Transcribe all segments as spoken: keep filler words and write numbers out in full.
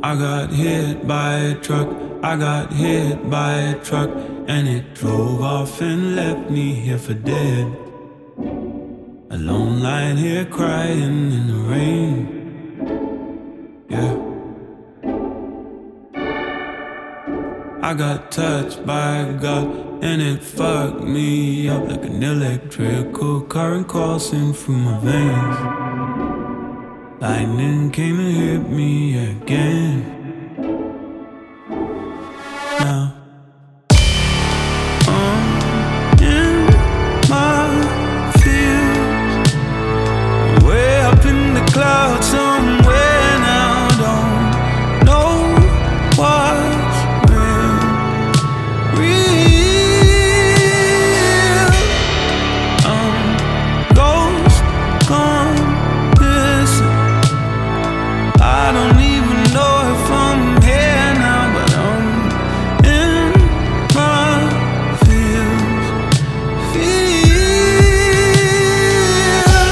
I got hit by a truck, I got hit by a truck, and it drove off and left me here for dead. Alone lying here crying in the rain. Yeah. I got touched by God and it fucked me up like an electrical current coursing through my veins. Lightning came and hit me again. Now I'm in my fields, way up in the clouds somewhere now. Don't know what's real, real. I'm ghost gone missing. I don't even know if I'm here now, but I'm in my fields, fields.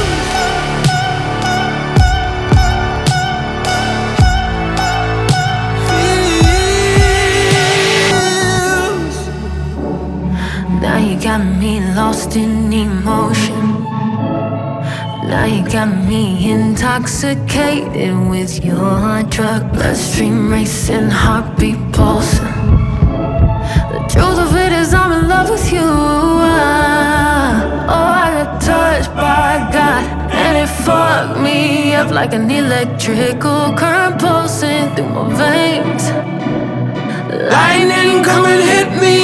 Fields. Now you got me lost in emotion. Now you got me intoxicated with your drug. Bloodstream racing, heartbeat pulsing. The truth of it is I'm in love with you. Ah, oh, I got touched by God and it fucked me up like an electrical current pulsing through my veins. Lightning come and hit me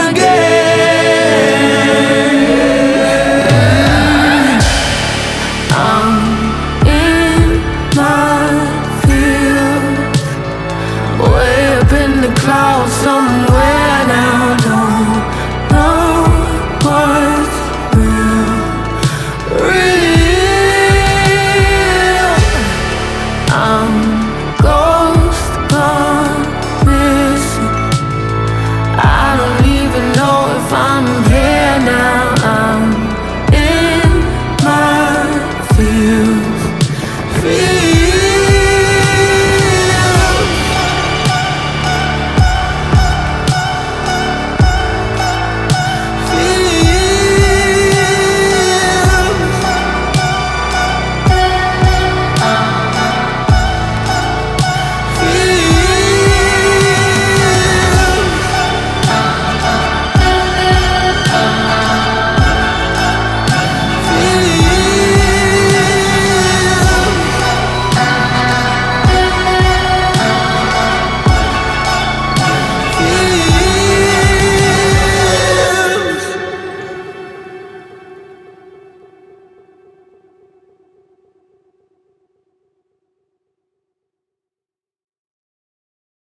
again. I'm in my fields, way up in the clouds somewhere.